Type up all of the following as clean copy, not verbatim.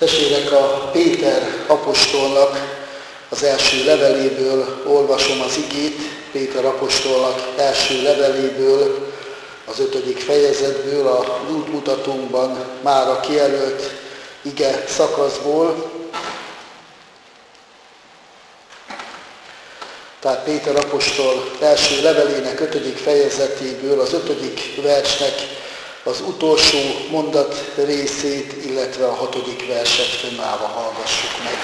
Testvérek, a Péter apostolnak az első leveléből olvasom az igét, Péter apostolnak első leveléből, az 5. fejezetből, a útmutatónkban már a kijelölt ige szakaszból. Tehát Péter apostol első levelének 5. fejezetéből, az 5. versnek az utolsó mondat részét, illetve a 6. verset fönnállva hallgassuk meg.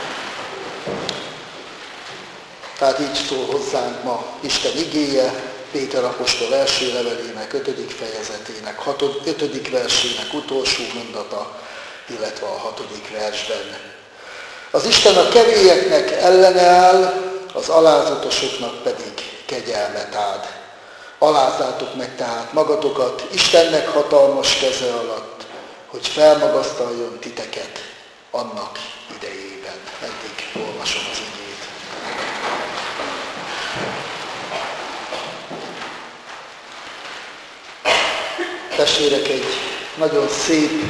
Tehát így szól hozzánk ma Isten igéje, Péter apostol első levelének 5. fejezetének 5. versének utolsó mondata, illetve a 6. versben. Az Isten a kevélyeknek ellene áll, az alázatosoknak pedig kegyelmet ad. Alázzátok meg tehát magatokat Istennek hatalmas keze alatt, hogy felmagasztaljon titeket annak idejében. Eddig olvasom az igét. Testvérek, egy nagyon szép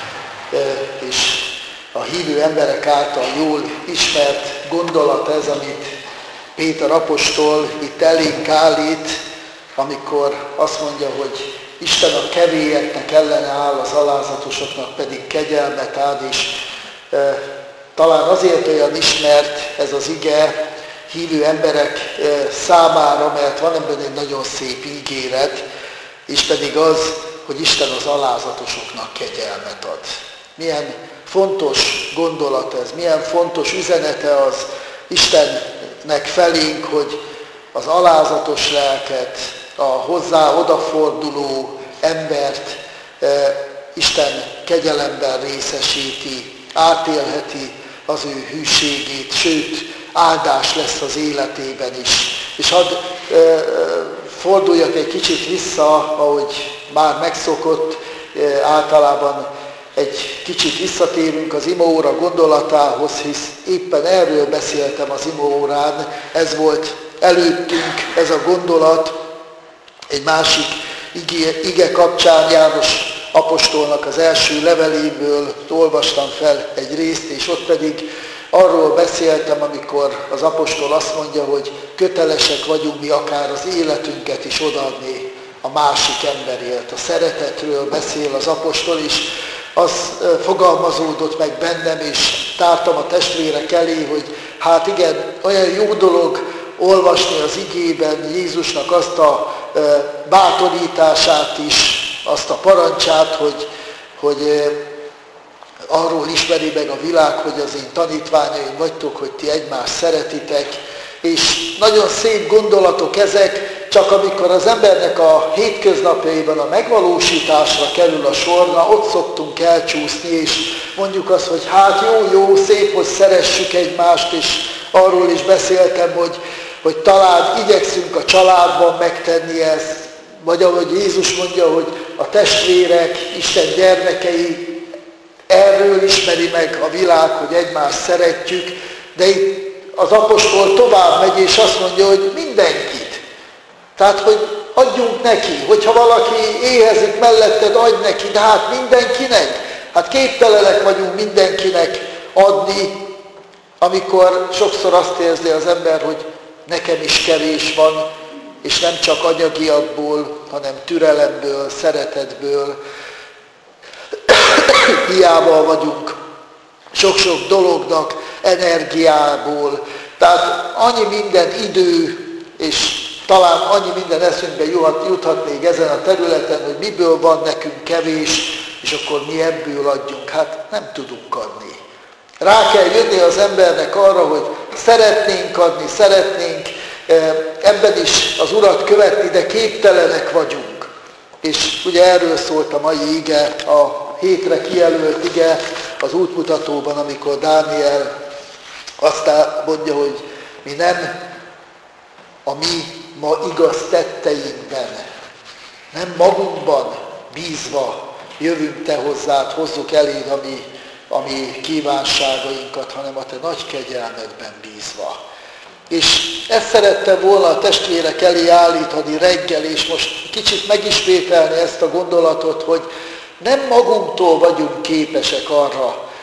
és a hívő emberek által jól ismert gondolat ez, amit Péter apostol itt elénk állít, amikor azt mondja, hogy Isten a kevélyeknek ellene áll, az alázatosoknak pedig kegyelmet ad, és talán azért olyan ismert ez az ige hívő emberek számára, mert van ebben egy nagyon szép ígéret, és pedig az, hogy Isten az alázatosoknak kegyelmet ad. Milyen fontos gondolat ez, milyen fontos üzenete az Istennek felénk, hogy az alázatos lelket, a hozzá odaforduló embert Isten kegyelemben részesíti, átélheti az ő hűségét, sőt, áldás lesz az életében is. És hadd forduljak egy kicsit vissza, ahogy már megszokott, általában egy kicsit visszatérünk az imaóra gondolatához, hisz éppen erről beszéltem az imaórán, ez volt előttünk ez a gondolat, egy másik ige kapcsán János apostolnak az első leveléből olvastam fel egy részt, és ott pedig arról beszéltem, amikor az apostol azt mondja, hogy kötelesek vagyunk mi akár az életünket is odaadni a másik emberért. A szeretetről beszél az apostol is, az fogalmazódott meg bennem, és tártam a testvérek elé, hogy hát igen, olyan jó dolog olvasni az igében Jézusnak azt a bátorítását is, azt a parancsát, hogy arról ismeri meg a világ, hogy az én tanítványaim vagytok, hogy ti egymást szeretitek, és nagyon szép gondolatok ezek, csak amikor az embernek a hétköznapjaiban a megvalósításra kerül a sorra, ott szoktunk elcsúszni, és mondjuk azt, hogy hát jó, szép, hogy szeressük egymást, és arról is beszéltem, hogy talán igyekszünk a családban megtenni ezt, vagy ahogy Jézus mondja, hogy a testvérek, Isten gyermekei, erről ismeri meg a világ, hogy egymást szeretjük, de itt az apostol tovább megy, és azt mondja, hogy mindenkit. Tehát, hogy adjunk neki, hogyha valaki éhezik melletted, adj neki, de hát mindenkinek. Hát képtelenek vagyunk mindenkinek adni, amikor sokszor azt érzi az ember, hogy nekem is kevés van, és nem csak anyagiakból, hanem türelemből, szeretetből, hiába vagyunk sok-sok dolognak, energiából. Tehát annyi minden idő, és talán annyi minden eszünkbe juthat még ezen a területen, hogy miből van nekünk kevés, és akkor mi ebből adjunk. Hát nem tudunk adni. Rá kell jönni az embernek arra, hogy szeretnénk adni, szeretnénk ebben is az Urat követni, de képtelenek vagyunk. És ugye erről szólt a mai ige, a hétre kijelölt ige az útmutatóban, amikor Dániel azt mondja, hogy mi nem a mi ma igaz tetteinkben, nem magunkban bízva jövünk te hozzád, hozzuk eléd a mi kívánságainkat, hanem a te nagy kegyelmedben bízva. És ezt szerettem volna a testvérek elé állítani reggel, és most kicsit megismételni ezt a gondolatot, hogy nem magunktól vagyunk képesek arra,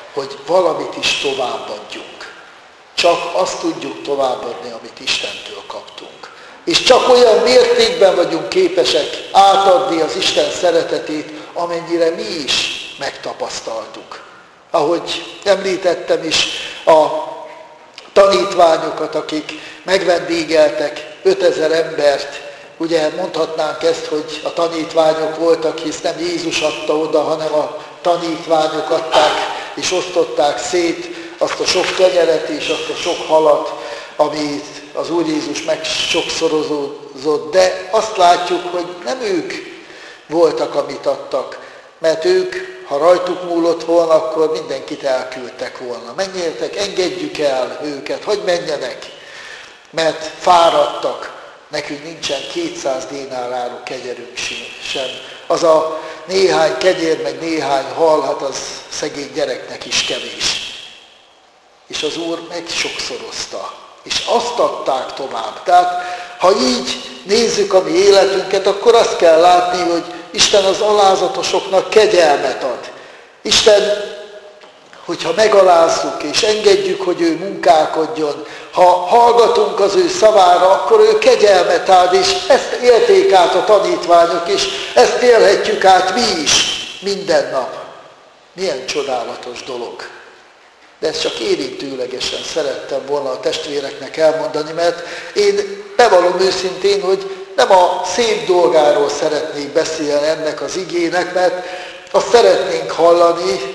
hogy valamit is továbbadjunk. Csak azt tudjuk továbbadni, amit Istentől kaptunk. És csak olyan mértékben vagyunk képesek átadni az Isten szeretetét, amennyire mi is megtapasztaltuk. Ahogy említettem is, a tanítványokat, akik megvendégeltek 5000 embert, ugye mondhatnánk ezt, hogy a tanítványok voltak, hisz nem Jézus adta oda, hanem a tanítványok adták és osztották szét azt a sok kenyeret és azt a sok halat, amit az Úr Jézus megsokszorozott, de azt látjuk, hogy nem ők voltak, amit adtak, mert ők, ha rajtuk múlott volna, akkor mindenkit elküldtek volna. Menjetek, engedjük el őket, hogy menjenek, mert fáradtak. Nekünk nincsen 200 dénár áru kenyerünk sem. Az a néhány kenyér, meg néhány hal, hát az szegény gyereknek is kevés. És az Úr megsokszorozta, és azt adták tovább. Tehát, ha így nézzük a mi életünket, akkor azt kell látni, hogy Isten az alázatosoknak kegyelmet ad. Isten, hogyha megalázzuk és engedjük, hogy ő munkálkodjon, ha hallgatunk az ő szavára, akkor ő kegyelmet ad, és ezt élték át a tanítványok, és ezt élhetjük át mi is minden nap. Milyen csodálatos dolog. De ezt csak érintőlegesen szerettem volna a testvéreknek elmondani, mert én bevallom őszintén, hogy nem a szép dolgáról szeretnék beszélni ennek az igének, mert azt szeretnénk hallani,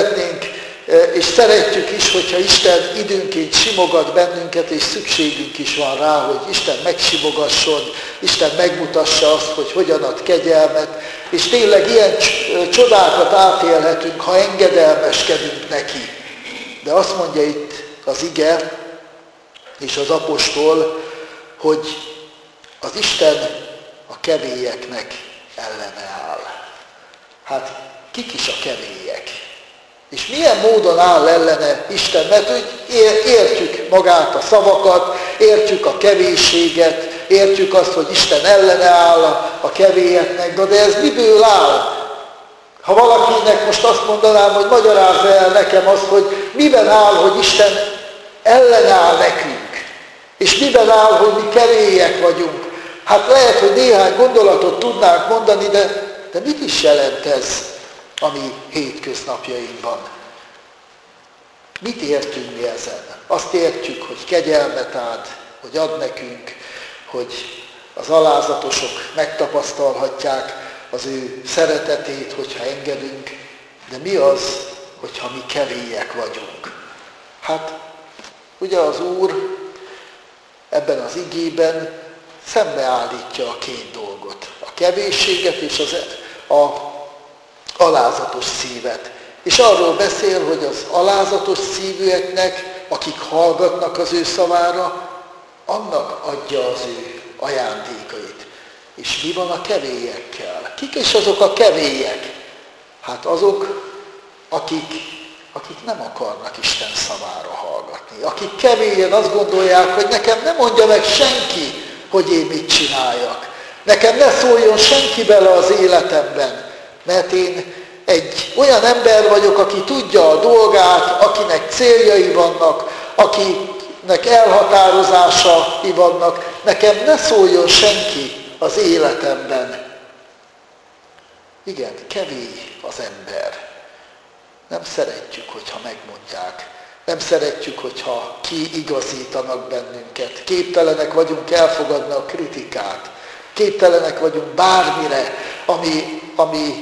és szeretjük is, hogyha Isten időnként simogat bennünket, és szükségünk is van rá, hogy Isten megsimogasson, Isten megmutassa azt, hogy hogyan ad kegyelmet, és tényleg ilyen csodákat átélhetünk, ha engedelmeskedünk neki. De azt mondja itt az ige és az apostol, hogy az Isten a kevélyeknek ellene áll. Hát kik is a kevélyek? És milyen módon áll ellene Isten? Mert hogy értjük magát a szavakat, értjük a kevésséget, értjük azt, hogy Isten ellene áll a kevélyeknek, de ez miből áll? Ha valakinek most azt mondanám, hogy magyarázza el nekem azt, hogy miben áll, hogy Isten ellenáll nekünk, és miben áll, hogy mi kevélyek vagyunk. Hát lehet, hogy néhány gondolatot tudnánk mondani, de mit is jelent ez a mi hétköznapjainkban? Mit értünk mi ezen? Azt értjük, hogy kegyelmet ad, hogy ad nekünk, hogy az alázatosok megtapasztalhatják az ő szeretetét, hogyha engedünk, de mi az, hogyha mi kevélyek vagyunk? Hát, ugye az Úr ebben az igében szembeállítja a két dolgot. A kevésséget és a alázatos szívet. És arról beszél, hogy az alázatos szívűeknek, akik hallgatnak az ő szavára, annak adja az ő ajándékait. És mi van a kevélyekkel? Kik is azok a kevélyek? Hát azok, akik nem akarnak Isten szavára hallgatni. Akik kevélyen azt gondolják, hogy nekem ne mondja meg senki, hogy én mit csináljak. Nekem ne szóljon senki bele az életemben, mert én egy olyan ember vagyok, aki tudja a dolgát, akinek céljai vannak, akinek elhatározásai vannak. Nekem ne szóljon senki az életemben. Igen, kevély az ember. Nem szeretjük, hogyha megmondják. Nem szeretjük, hogyha kiigazítanak bennünket. Képtelenek vagyunk elfogadni a kritikát. Képtelenek vagyunk bármire, ami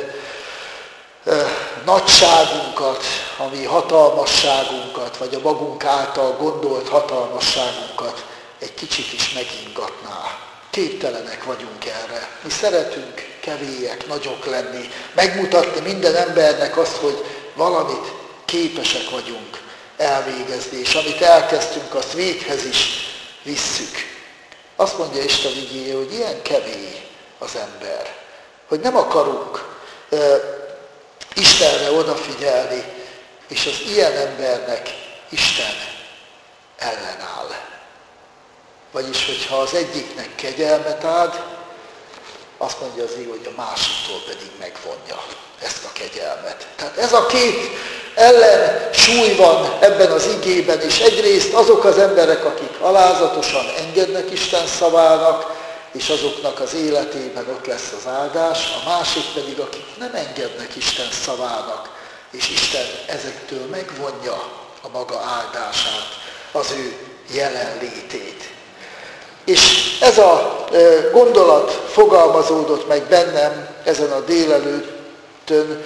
nagyságunkat, ami hatalmasságunkat, vagy a magunk által gondolt hatalmasságunkat egy kicsit is megingatná. Képtelenek vagyunk erre. Mi szeretünk kevélyek, nagyok lenni, megmutatni minden embernek azt, hogy valamit képesek vagyunk elvégezni, és amit elkezdtünk, azt véghez is visszük. Azt mondja Isten igéje, hogy ilyen kevély az ember, hogy nem akarunk Istenre odafigyelni, és az ilyen embernek Isten ellenáll. Vagyis, hogyha az egyiknek kegyelmet ad, azt mondja az ige, hogy a másiktól pedig megvonja ezt a kegyelmet. Tehát ez a két ellensúly van ebben az igében is. Egyrészt azok az emberek, akik alázatosan engednek Isten szavának, és azoknak az életében ott lesz az áldás, a másik pedig, akik nem engednek Isten szavának, és Isten ezektől megvonja a maga áldását, az ő jelenlétét. És ez a gondolat fogalmazódott meg bennem ezen a délelőttön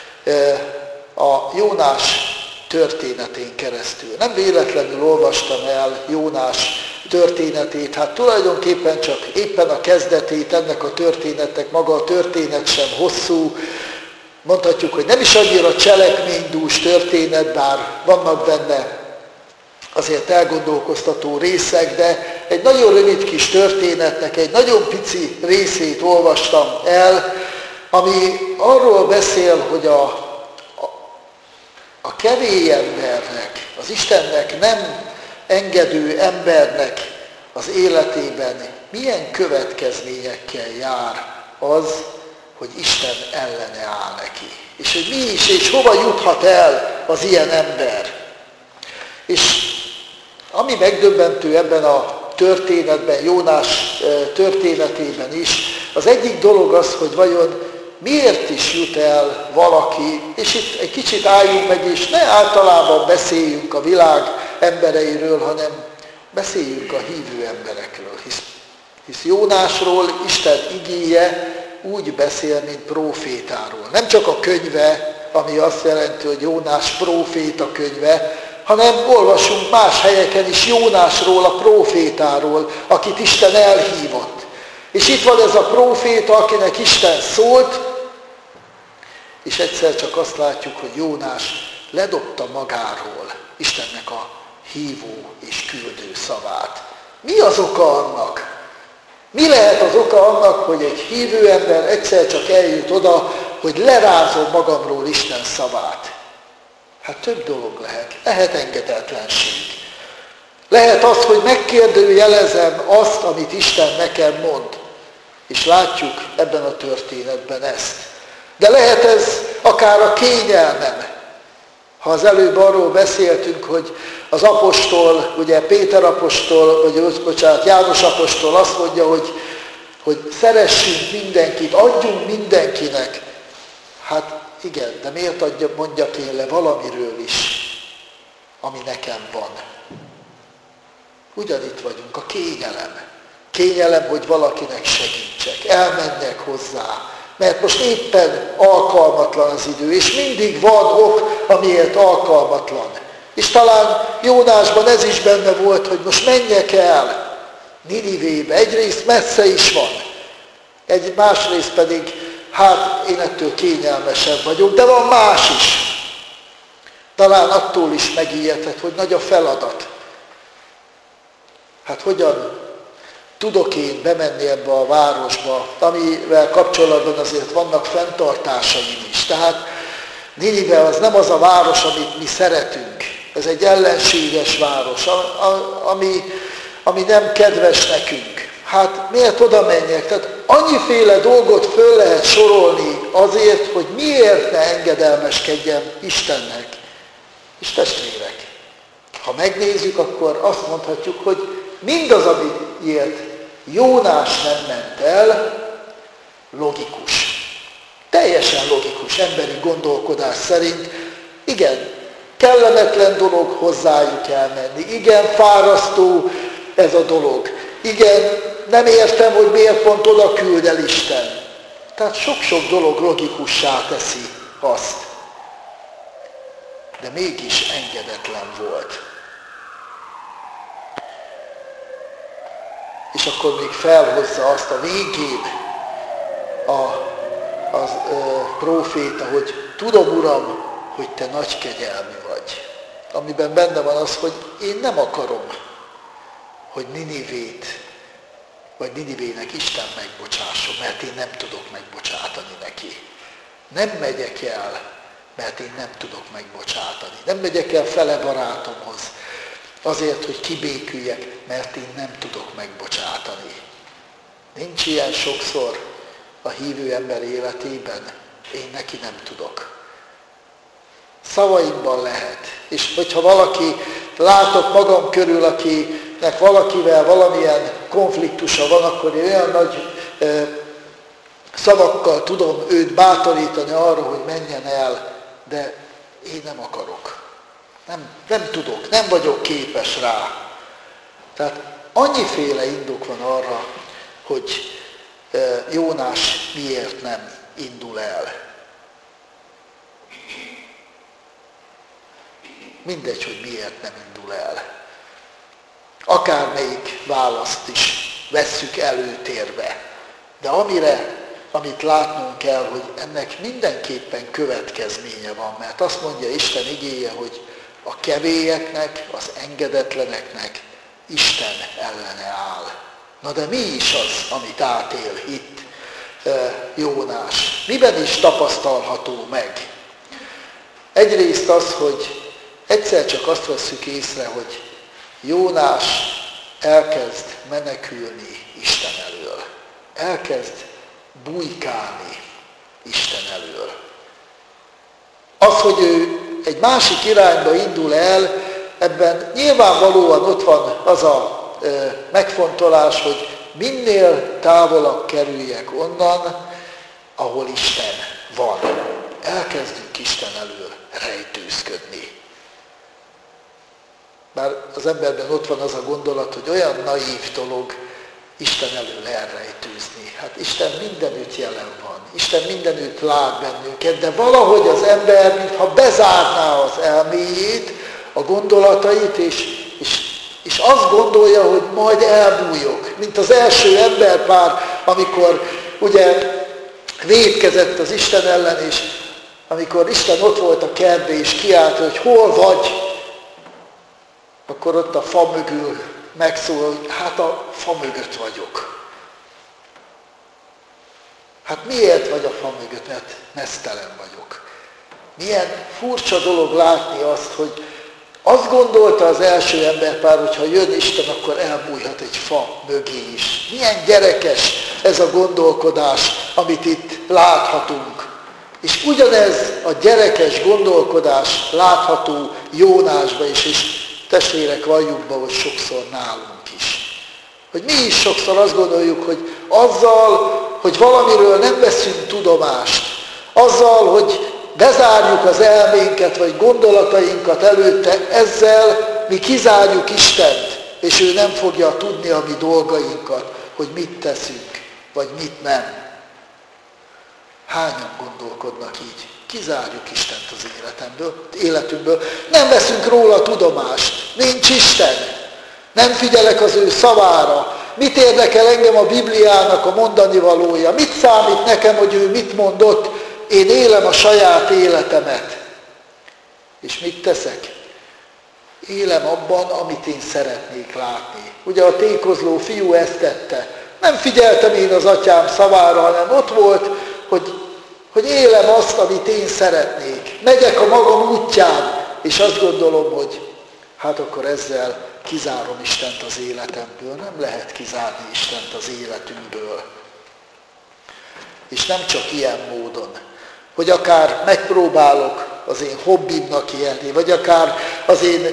a Jónás történetén keresztül. Nem véletlenül olvastam el Jónás történetét, hát tulajdonképpen csak éppen a kezdetét ennek a történetnek, maga a történet sem hosszú, mondhatjuk, hogy nem is annyira cselekménydús történet, bár vannak benne azért elgondolkoztató részek, de egy nagyon rövid kis történetnek egy nagyon pici részét olvastam el, ami arról beszél, hogy a kevély embernek, az Istennek nem engedő embernek az életében milyen következményekkel jár az, hogy Isten ellene áll neki. És hogy mi is, és hova juthat el az ilyen ember. És ami megdöbbentő ebben a történetben, Jónás történetében is, az egyik dolog az, hogy vajon miért is jut el valaki, és itt egy kicsit álljunk meg, és ne általában beszéljünk a világ embereiről, hanem beszéljünk a hívő emberekről. Hisz Jónásról Isten igéje úgy beszél, mint prófétáról. Nem csak a könyve, ami azt jelenti, hogy Jónás próféta könyve, hanem olvasunk más helyeken is Jónásról, a prófétáról, akit Isten elhívott. És itt van ez a próféta, akinek Isten szólt, és egyszer csak azt látjuk, hogy Jónás ledobta magáról Istennek a hívó és küldő szavát. Mi az oka annak? Mi lehet az oka annak, hogy egy hívő ember egyszer csak eljut oda, hogy lerázom magamról Isten szavát? Hát több dolog lehet. Lehet engedetlenség. Lehet az, hogy megkérdőjelezem azt, amit Isten nekem mond. És látjuk ebben a történetben ezt. De lehet ez akár a kényelmem. Ha az előbb arról beszéltünk, hogy az apostol, ugye Péter apostol, vagy János apostol azt mondja, hogy szeressünk mindenkit, adjunk mindenkinek. Hát igen, de miért mondjak én le valamiről is, ami nekem van? Ugyanitt vagyunk, a kényelem. Kényelem, hogy valakinek segítsek, elmenjek hozzá, mert most éppen alkalmatlan az idő, és mindig van ok, amiért alkalmatlan. És talán Jónásban ez is benne volt, hogy most menjek el Ninivébe. Egyrészt messze is van, másrészt pedig, hát én ettől kényelmesebb vagyok, de van más is. Talán attól is megijedhet, hogy nagy a feladat. Hát hogyan tudok én bemenni ebbe a városba, amivel kapcsolatban azért vannak fenntartásaim is. Tehát Ninive az nem az a város, amit mi szeretünk. Ez egy ellenséges város, ami nem kedves nekünk. Hát miért oda menjek? Tehát annyiféle dolgot föl lehet sorolni azért, hogy miért ne engedelmeskedjem Istennek. És testvérek, ha megnézzük, akkor azt mondhatjuk, hogy mindaz, amiért Jónás nem ment el, logikus. Teljesen logikus, emberi gondolkodás szerint. Igen, kellemetlen dolog hozzájuk elmenni. Igen, fárasztó ez a dolog. Igen, nem értem, hogy miért pont oda küld el Isten. Tehát sok-sok dolog logikussá teszi azt. De mégis engedetlen volt. És akkor még felhozza azt a végén a próféta, hogy tudom, Uram, hogy te nagy kegyelmű vagy. Amiben benne van az, hogy én nem akarom, hogy Ninivét, vagy Ninivének Isten megbocsásson, mert én nem tudok megbocsátani neki. Nem megyek el, mert én nem tudok megbocsátani. Nem megyek el fele barátomhoz, azért, hogy kibéküljek, mert én nem tudok megbocsátani. Nincs ilyen sokszor a hívő ember életében, én neki nem tudok. szavaimban lehet. És hogyha valaki, látok magam körül, akinek valakivel valamilyen konfliktusa van, akkor én olyan nagy szavakkal tudom őt bátorítani arra, hogy menjen el, de én nem akarok. Nem tudok, nem vagyok képes rá. Tehát annyiféle indok van arra, hogy Jónás miért nem indul el. Mindegy, hogy miért nem indul el. Akármelyik választ is vesszük előtérbe. De amit látnunk kell, hogy ennek mindenképpen következménye van, mert azt mondja Isten igéje, hogy a kevélyeknek, az engedetleneknek Isten ellene áll. Na de mi is az, amit átél itt Jónás? Miben is tapasztalható meg? Egyrészt az, hogy egyszer csak azt vesszük észre, hogy Jónás elkezd menekülni Isten elől. Elkezd bujkálni Isten elől. Az, hogy ő egy másik irányba indul el, ebben nyilvánvalóan ott van az a megfontolás, hogy minél távolabb kerüljek onnan, ahol Isten van. Elkezdünk Isten elől rejtőzködni. Bár az emberben ott van az a gondolat, hogy olyan naív dolog Isten elől elrejtőzni. Hát Isten mindenütt jelen van. Isten mindenütt lát bennünket, de valahogy az ember, mintha bezárná az elméjét, a gondolatait, és azt gondolja, hogy majd elbújok. Mint az első emberpár, amikor ugye vétkezett az Isten ellen, és amikor Isten ott volt a kertben, és kiállt, hogy hol vagy, akkor ott a fa mögül megszól, hogy hát a fa mögött vagyok. Hát miért vagy a fa mögött? Mert meztelen vagyok. Milyen furcsa dolog látni azt, hogy azt gondolta az első emberpár, hogy ha jön Isten, akkor elbújhat egy fa mögé is. Milyen gyerekes ez a gondolkodás, amit itt láthatunk. És ugyanez a gyerekes gondolkodás látható Jónásba is, és testvérek, valljuk be, hogy sokszor nálunk is. Hogy mi is sokszor azt gondoljuk, hogy azzal, hogy valamiről nem veszünk tudomást, azzal, hogy bezárjuk az elménket, vagy gondolatainkat előtte, ezzel mi kizárjuk Istent, és ő nem fogja tudni a mi dolgainkat, hogy mit teszünk, vagy mit nem. Hányan gondolkodnak így? Kizárjuk Istent az életünkből. Nem veszünk róla tudomást. Nincs Isten. Nem figyelek az ő szavára. Mit érdekel engem a Bibliának a mondani valója? Mit számít nekem, hogy ő mit mondott? Én élem a saját életemet. És mit teszek? Élem abban, amit én szeretnék látni. Ugye a tékozló fiú ezt tette. Nem figyeltem én az atyám szavára, hanem ott volt, hogy élem azt, amit én szeretnék. Megyek a magam útján, és azt gondolom, hogy hát akkor ezzel kizárom Istent az életemből. Nem lehet kizárni Istent az életünkből. És nem csak ilyen módon, hogy akár megpróbálok az én hobbimnak élni, vagy akár az én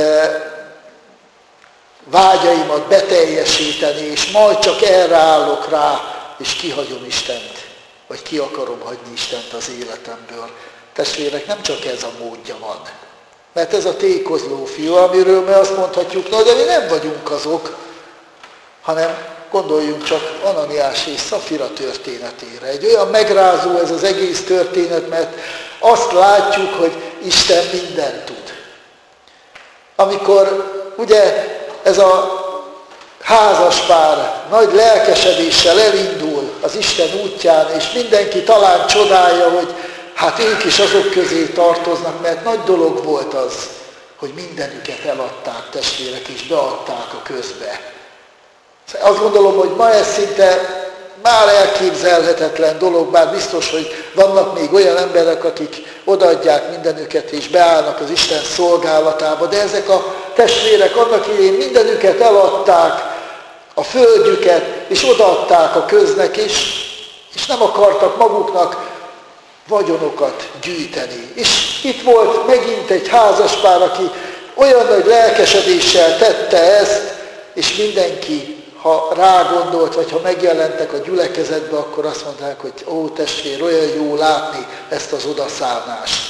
vágyaimat beteljesíteni, és majd csak erre állok rá, és kihagyom Istent, vagy ki akarom hagyni Istent az életemből. Testvérek, nem csak ez a módja van. Mert ez a tékozló fiú, amiről mi azt mondhatjuk, na de mi nem vagyunk azok, hanem gondoljunk csak Ananiás és Szafira történetére. Egy olyan megrázó ez az egész történet, mert azt látjuk, hogy Isten mindent tud. Amikor ugye ez a házaspár nagy lelkesedéssel elindul az Isten útján, és mindenki talán csodálja, hogy hát ők is azok közé tartoznak, mert nagy dolog volt az, hogy mindenüket eladták, testvérek, és beadták a közbe. Azt gondolom, hogy ma ez szinte már elképzelhetetlen dolog, bár biztos, hogy vannak még olyan emberek, akik odaadják mindenüket és beállnak az Isten szolgálatába, de ezek a testvérek annak idején mindenüket eladták, a földjüket, és odaadták a köznek is, és nem akartak maguknak vagyonokat gyűjteni. És itt volt megint egy házaspár, aki olyan nagy lelkesedéssel tette ezt, és mindenki, ha rágondolt, vagy ha megjelentek a gyülekezetbe, akkor azt mondták, hogy ó testvér, olyan jó látni ezt az odaszállást.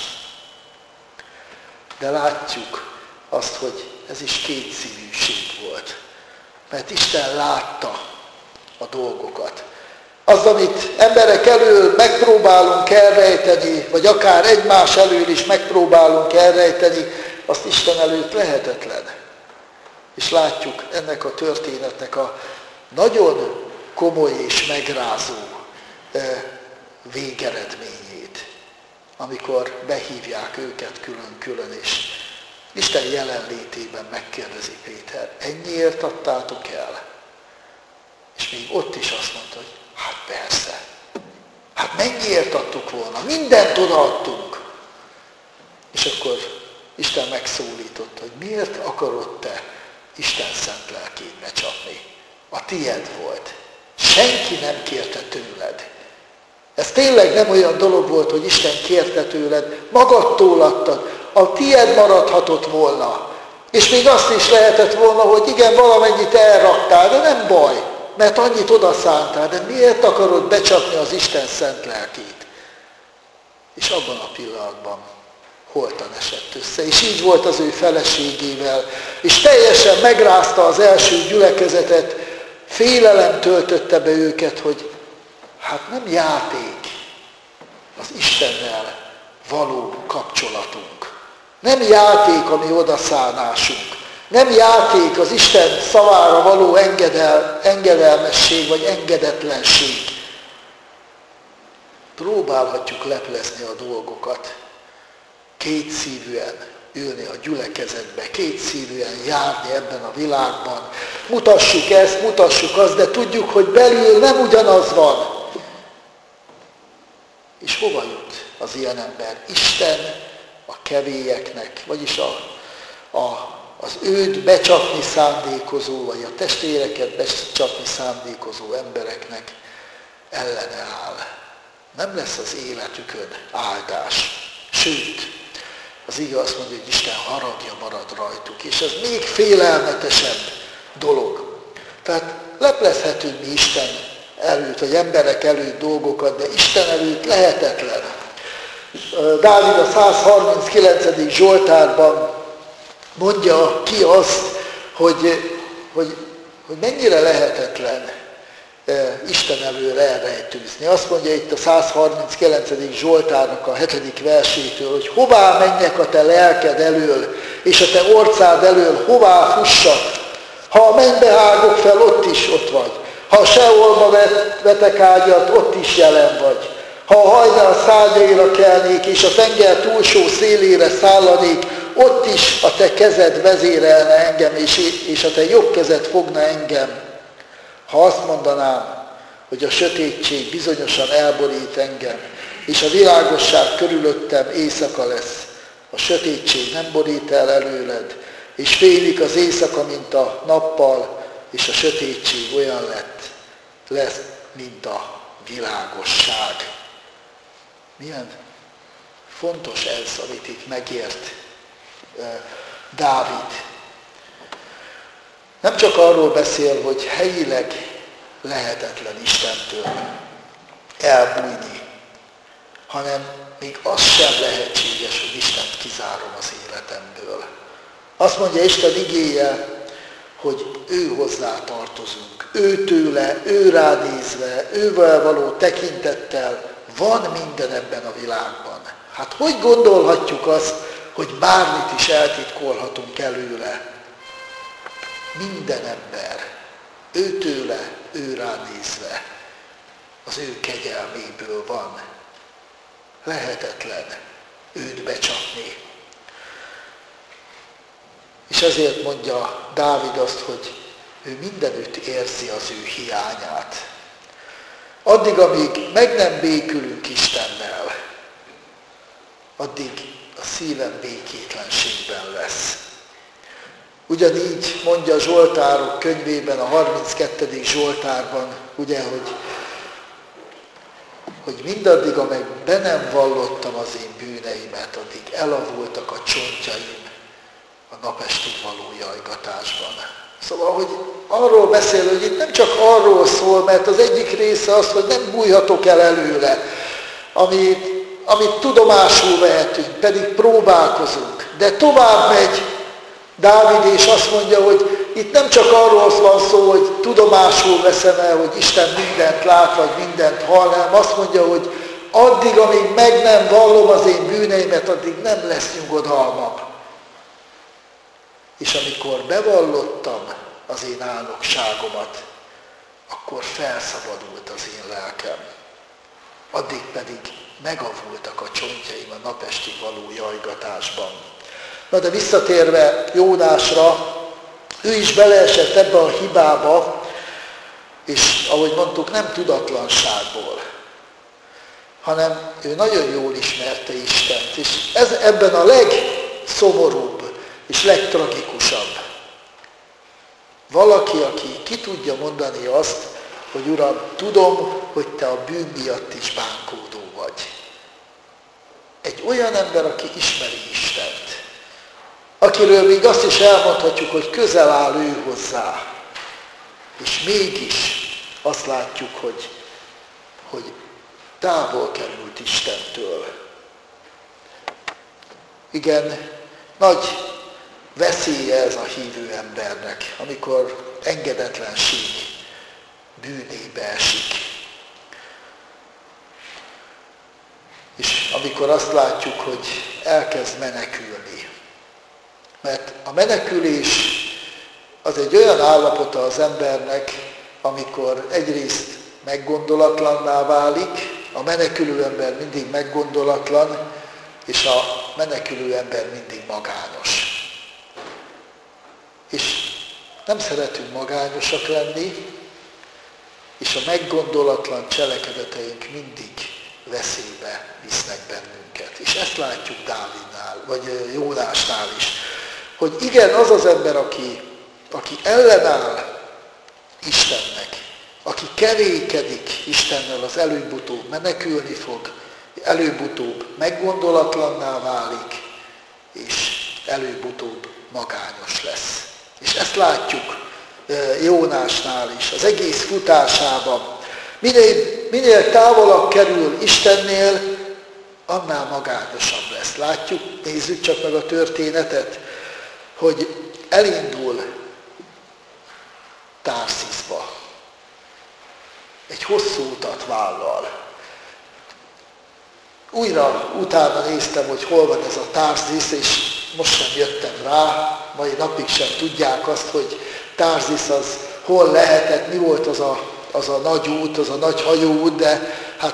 De látjuk azt, hogy ez is kétszínűség volt. Mert Isten látta a dolgokat. Az, amit emberek elől megpróbálunk elrejteni, vagy akár egymás elől is megpróbálunk elrejteni, azt Isten előtt lehetetlen. És látjuk ennek a történetnek a nagyon komoly és megrázó végeredményét, amikor behívják őket külön-külön, és Isten jelenlétében megkérdezi Péter, ennyiért adtátok el? És még ott is azt mondta, hogy hát persze, hát mennyiért adtuk volna, mindent odaadtunk. És akkor Isten megszólította, hogy miért akarod te Isten szent lelkét becsapni? A tied volt. Senki nem kérte tőled. Ez tényleg nem olyan dolog volt, hogy Isten kérte tőled, magadtól adtad, a tied maradhatott volna. És még azt is lehetett volna, hogy igen, valamennyit elraktál, de nem baj, mert annyit odaszántál, de miért akarod becsapni az Isten szent lelkét? És abban a pillanatban holtan esett össze. És így volt az ő feleségével. És teljesen megrázta az első gyülekezetet, félelem töltötte be őket, hogy hát nem játék az Istennel való kapcsolatunk. Nem játék a mi odaszállásunk. Nem játék az Isten szavára való engedelmesség vagy engedetlenség. Próbálhatjuk leplezni a dolgokat. Kétszívűen ülni a gyülekezetbe, kétszívűen járni ebben a világban. Mutassuk ezt, mutassuk azt, de tudjuk, hogy belül nem ugyanaz van. És hova jut az ilyen ember? Isten a kevélyeknek, vagyis az őt becsapni szándékozó, vagy a testvéreket becsapni szándékozó embereknek ellene áll. Nem lesz az életükön áldás. Sőt, az ige azt mondja, hogy Isten haragja marad rajtuk, és ez még félelmetesebb dolog. Tehát leplezhetünk mi Isten előtt, vagy emberek előtt dolgokat, de Isten előtt lehetetlen. Dávid a 139. Zsoltárban mondja ki azt, hogy mennyire lehetetlen Isten elől elrejtőzni. Azt mondja itt a 139. Zsoltárnak a 7. versétől, hogy hová menjek a te lelked elől, és a te orcád elől hová fussak. Ha a mennybe hágok fel, ott is ott vagy. Ha a Seolba vetek ágyat, ott is jelen vagy. Ha a hajnal szárnyaira kelnék, és a tenger túlsó szélére szállanék, ott is a te kezed vezérelne engem, és a te jobb kezed fogna engem. Ha azt mondanám, hogy a sötétség bizonyosan elborít engem, és a világosság körülöttem éjszaka lesz, a sötétség nem borít el előled, és félik az éjszaka, mint a nappal, és a sötétség olyan lesz, mint a világosság. Milyen fontos ez, amit itt megért Dávid. Nem csak arról beszél, hogy helyileg lehetetlen Istentől elbújni, hanem még az sem lehetséges, hogy Istent kizárom az életemből. Azt mondja Isten igéje, hogy ő hozzá tartozunk, ő tőle, ő ránézve, ővel való tekintettel van minden ebben a világban. Hát hogy gondolhatjuk azt, hogy bármit is eltitkolhatunk előle? Minden ember, ő tőle, ő ránézve, az ő kegyelméből van. Lehetetlen őt becsapni. És ezért mondja Dávid azt, hogy ő mindenütt érzi az ő hiányát. Addig, amíg meg nem békülünk Istennel, addig a szívem békétlenségben lesz. Ugyanígy mondja a Zsoltárok könyvében, a 32. Zsoltárban, ugye, hogy mindaddig, amíg be nem vallottam az én bűneimet, addig elavultak a csontjaim a napestig való jajgatásban. Szóval, hogy arról beszél, hogy itt nem csak arról szól, mert az egyik része az, hogy nem bújhatok el előle, amit tudomásul vehetünk, pedig próbálkozunk. De tovább megy Dávid, és azt mondja, hogy itt nem csak arról van szó, hogy tudomásul veszem el, hogy Isten mindent lát, vagy mindent hall, hanem azt mondja, hogy addig, amíg meg nem vallom az én bűneimet, addig nem lesz nyugodalmam. És amikor bevallottam az én álnokságomat, akkor felszabadult az én lelkem. Addig pedig megavultak a csontjaim a napestig való jajgatásban. Na de visszatérve Jónásra, ő is beleesett ebbe a hibába, és ahogy mondtuk, nem tudatlanságból, hanem ő nagyon jól ismerte Istent, és ez ebben a legszomorúbb és legtragikusabb. Valaki, aki ki tudja mondani azt, hogy Uram, tudom, hogy Te a bűn miatt is bánkódó vagy. Egy olyan ember, aki ismeri Istent, akiről még azt is elmondhatjuk, hogy közel áll ő hozzá, és mégis azt látjuk, hogy távol került Istentől. Igen, nagy veszélye ez a hívő embernek, amikor engedetlenség bűnébe esik. És amikor azt látjuk, hogy elkezd menekülni. Mert a menekülés az egy olyan állapota az embernek, amikor egyrészt meggondolatlanná válik, a menekülő ember mindig meggondolatlan, és a menekülő ember mindig magányos. És nem szeretünk magányosak lenni, és a meggondolatlan cselekedeteink mindig veszélybe visznek bennünket. És ezt látjuk Dávidnál, vagy Jónásnál is. Hogy igen, az az ember, aki ellenáll Istennek, aki kevékedik Istennel, az előbb-utóbb menekülni fog, előbb-utóbb meggondolatlanná válik, és előbb-utóbb magányos lesz. És ezt látjuk Jónásnál is, az egész futásában. Minél távolabb kerül Istennél, annál magányosabb lesz. Látjuk, nézzük csak meg a történetet, hogy elindul Tarszisba. Egy hosszú utat vállal. Újra utána néztem, hogy hol van ez a Tarszis, és most sem jöttem rá, mai napig sem tudják azt, hogy Tarszis az hol lehetett, mi volt az a nagy út, az a nagy hajóút, de hát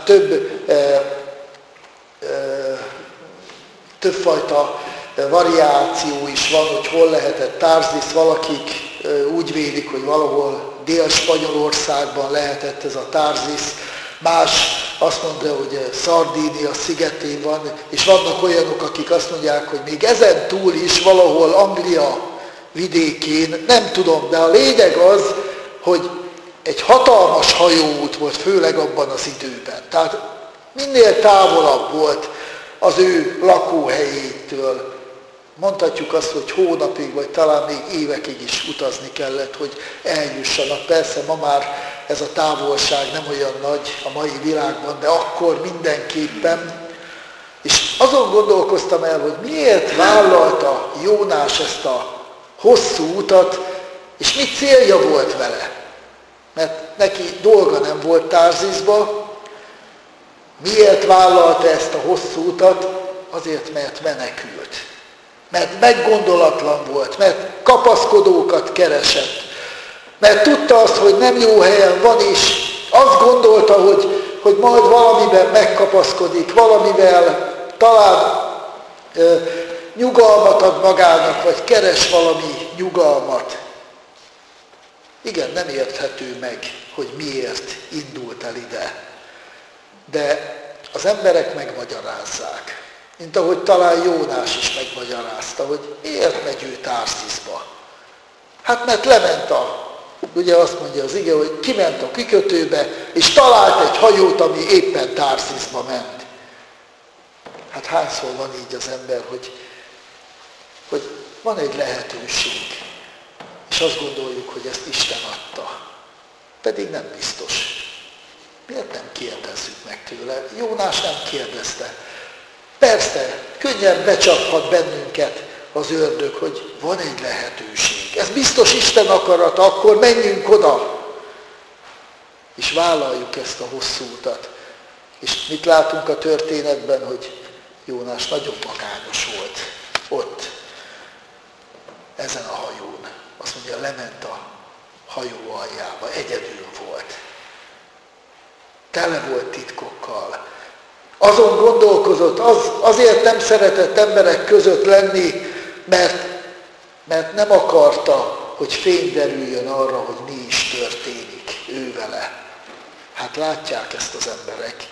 többfajta variáció is van, hogy hol lehetett Tarszis, valakik úgy vélik, hogy valahol Dél-Spanyolországban lehetett ez a Tarszis, más azt mondja, hogy Szardínia szigetén van, és vannak olyanok, akik azt mondják, hogy még ezen túl is valahol Anglia vidékén, nem tudom, de a lényeg az, hogy egy hatalmas hajóút volt, főleg abban az időben. Tehát minél távolabb volt az ő lakóhelyétől. Mondhatjuk azt, hogy hónapig, vagy talán még évekig is utazni kellett, hogy eljussanak. Persze ma már ez a távolság nem olyan nagy a mai világban, de akkor mindenképpen. És azon gondolkoztam el, hogy miért vállalta Jónás ezt a hosszú utat, és mi célja volt vele. Mert neki dolga nem volt Tarszisba. Miért vállalta ezt a hosszú utat? Azért, mert menekült. Mert meggondolatlan volt, mert kapaszkodókat keresett. Mert tudta azt, hogy nem jó helyen van, és azt gondolta, hogy majd valamiben megkapaszkodik, valamivel talán nyugalmat ad magának, vagy keres valami nyugalmat. Igen, nem érthető meg, hogy miért indult el ide. De az emberek megmagyarázzák. Mint ahogy talán Jónás is megmagyarázta, hogy miért megy ő Tarszisba. Hát mert lement a Ugye azt mondja az ige, hogy kiment a kikötőbe, és talált egy hajót, ami éppen Tarszisba ment. Hát hányszor van így az ember, hogy van egy lehetőség, és azt gondoljuk, hogy ezt Isten adta. Pedig nem biztos. Miért nem kérdezzük meg tőle? Jónás nem kérdezte. Persze, könnyen becsaphat bennünket az ördög, hogy van egy lehetőség. Ez biztos Isten akarata, akkor menjünk oda. És vállaljuk ezt a hosszú utat. És mit látunk a történetben, hogy Jónás nagyon magányos volt ott, ezen a hajón. Azt mondja, lement a hajó aljába, egyedül volt. Tele volt titkokkal. Azon gondolkozott, azért nem szeretett emberek között lenni, mert nem akarta, hogy fény derüljön arra, hogy mi is történik ő vele. Hát látják ezt az emberek.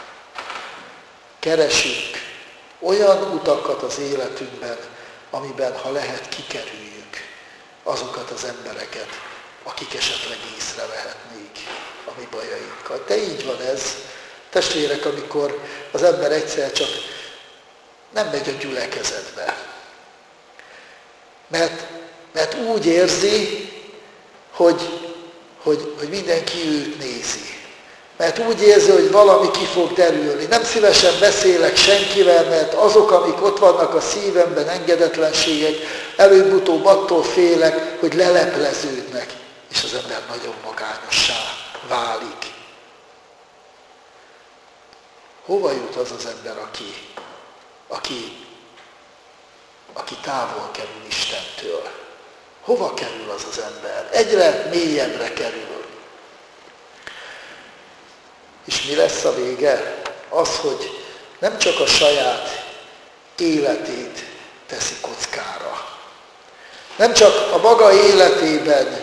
Keresünk olyan utakat az életünkben, amiben, ha lehet, kikerüljük azokat az embereket, akik esetleg észrevehetnék a mi bajainkat. De így van ez. Testvérek, amikor az ember egyszer csak nem megy a gyülekezetbe. Mert úgy érzi, hogy mindenki őt nézi. Mert úgy érzi, hogy valami ki fog derülni. Nem szívesen beszélek senkivel, mert azok, amik ott vannak a szívemben, engedetlenségek, előbb-utóbb attól félek, hogy lelepleződnek, és az ember nagyon magányossá válik. Hova jut az az ember, aki távol kerül Istentől? Hova kerül az az ember? Egyre mélyebbre kerül. És mi lesz a vége? Az, hogy nem csak a saját életét teszi kockára. Nem csak a maga életében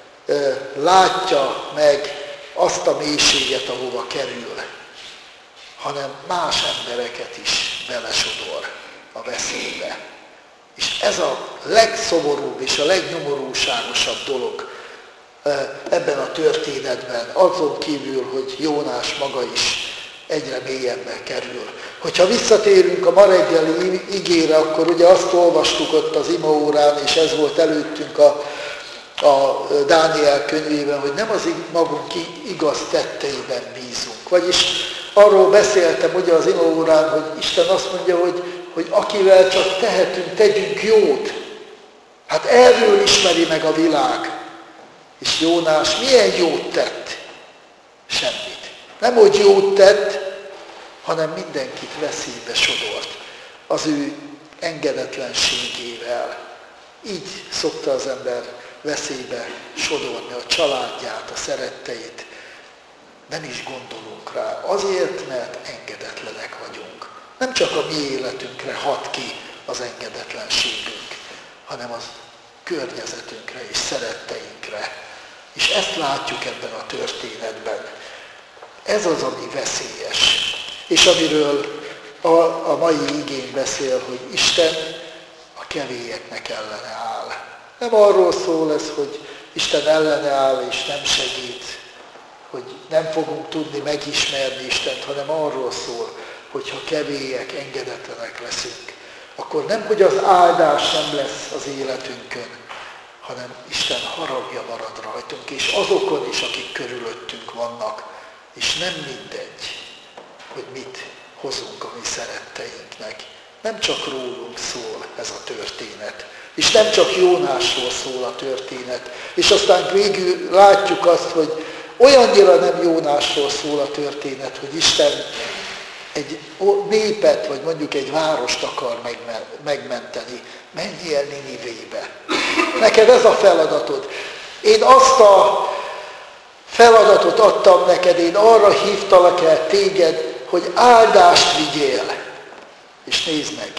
látja meg azt a mélységet, ahova kerül, hanem más embereket is belesodor a veszélybe. És ez a legszomorúbb és a legnyomorúságosabb dolog ebben a történetben, azon kívül, hogy Jónás maga is egyre mélyebben kerül. Hogyha visszatérünk a ma reggeli igére, akkor ugye azt olvastuk ott az imaórán, és ez volt előttünk a Dániel könyvében, hogy nem az magunk igaz tetteiben bízunk. Vagyis arról beszéltem ugye az imaórán, hogy Isten azt mondja, hogy akivel csak tehetünk, tegyünk jót. Hát erről ismeri meg a világ. És Jónás milyen jót tett? Semmit. Nem hogy jót tett, hanem mindenkit veszélybe sodort az ő engedetlenségével. Így szokta az ember veszélybe sodorni a családját, a szeretteit. Nem is gondolunk rá, azért, mert engedetlenek vagyunk. Nem csak a mi életünkre hat ki az engedetlenségünk, hanem az környezetünkre és szeretteinkre. És ezt látjuk ebben a történetben. Ez az, ami veszélyes. És amiről a mai igény beszél, hogy Isten a kevélyeknek ellene áll. Nem arról szól ez, hogy Isten ellene áll és nem segít, hogy nem fogunk tudni megismerni Istent, hanem arról szól, hogy ha kevélyek, engedetlenek leszünk, akkor nem, hogy az áldás nem lesz az életünkön, hanem Isten haragja marad rajtunk, és azokon is, akik körülöttünk vannak, és nem mindegy, hogy mit hozunk a mi szeretteinknek. Nem csak rólunk szól ez a történet, és nem csak Jónásról szól a történet, és aztán végül látjuk azt, hogy olyannyira nem Jónásról szól a történet, hogy Isten egy népet, vagy mondjuk egy várost akar megmenteni. Menj el Ninivébe. Neked ez a feladatod. Én azt a feladatot adtam neked, én arra hívtalak el téged, hogy áldást vigyél. És nézd meg,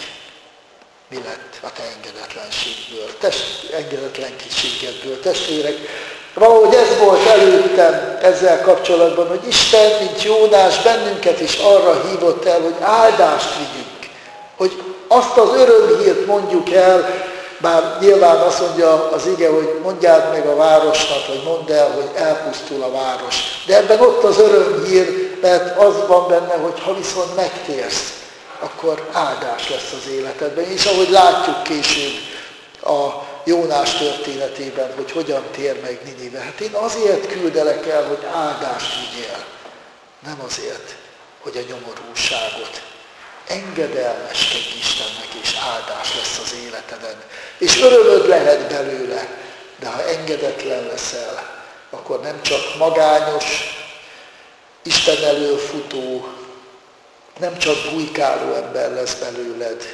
mi lett a te engedetlenségből, engedetlenségedből, testvérek. Valahogy ez volt előttem ezzel kapcsolatban, hogy Isten, mint Jónás, bennünket is arra hívott el, hogy áldást vigyünk. Hogy azt az örömhírt mondjuk el, Bár nyilván azt mondja az ige, hogy mondjád meg a városnak, vagy mondd el, hogy elpusztul a város. De ebben ott az örömhír, mert az van benne, hogy ha viszont megtérsz, akkor áldás lesz az életedben. És ahogy látjuk később a Jónás történetében, hogy hogyan tér meg Ninive. Hát én azért küldelek el, hogy áldást vigyél, nem azért, hogy a nyomorúságot. Engedelmeskedj Istennek, és áldás lesz az életeden. És örömöd lehet belőle, de ha engedetlen leszel, akkor nem csak magányos, Isten elől futó, nem csak bujkáló ember lesz belőled,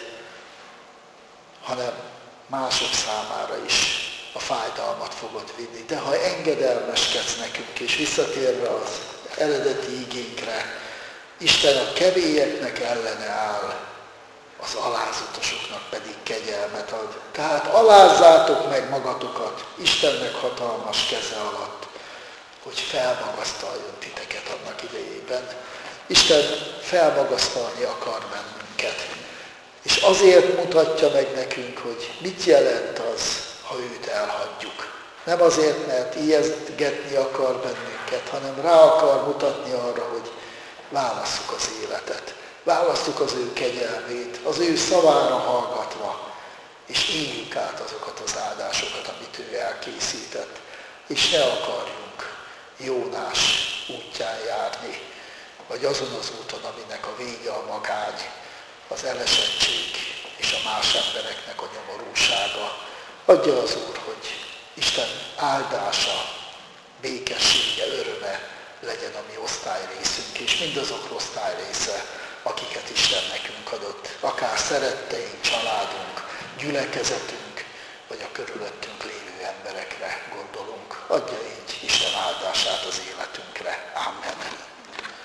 hanem mások számára is a fájdalmat fogod vinni. De ha engedelmeskedsz nekünk, és visszatérve az eredeti igénkre, Isten a kevélyeknek ellene áll, az alázatosoknak pedig kegyelmet ad. Tehát alázzátok meg magatokat Istennek hatalmas keze alatt, hogy felmagasztaljon titeket annak idejében. Isten felmagasztalni akar bennünket. És azért mutatja meg nekünk, hogy mit jelent az, ha őt elhagyjuk. Nem azért, mert ijesztgetni akar bennünket, hanem rá akar mutatni arra, hogy válasszuk az életet. Válasszuk az ő kegyelmét, az ő szavára hallgatva, és éljük át azokat az áldásokat, amit ő elkészített. És ne akarjunk Jónás útján járni, vagy azon az úton, aminek a vége a magány, az elesettség és a más embereknek a nyomorúsága. Adja az Úr, hogy Isten áldása, békessége, öröme legyen a mi osztályrészünk, és mindazok osztályrésze, akiket Isten nekünk adott. Akár szeretteink, családunk, gyülekezetünk, vagy a körülöttünk lévő emberekre gondolunk. Adja így Isten áldását az életünkre. Amen.